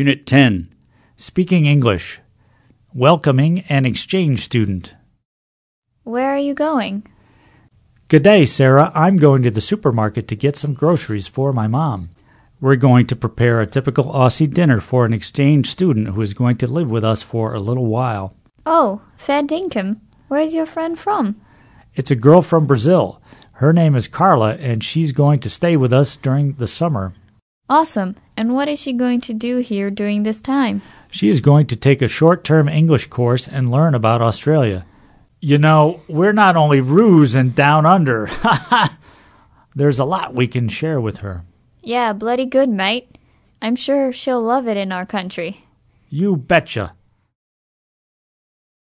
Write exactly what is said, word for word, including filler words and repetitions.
Unit ten, Speaking English, Welcoming an Exchange Student. Where are you going? Good day, Sarah. I'm going to the supermarket to get some groceries for my mom. We're going to prepare a typical Aussie dinner for an exchange student who is going to live with us for a little while. Oh, fair dinkum. Where's your friend from? It's a girl from Brazil. Her name is Carla, and she's going to stay with us during the summer. Awesome. And what is she going to do here during this time? She is going to take a short-term English course and learn about Australia. You know, we're not only ruse and down under. There's a lot we can share with her. Yeah, bloody good, mate. I'm sure she'll love it in our country. You betcha.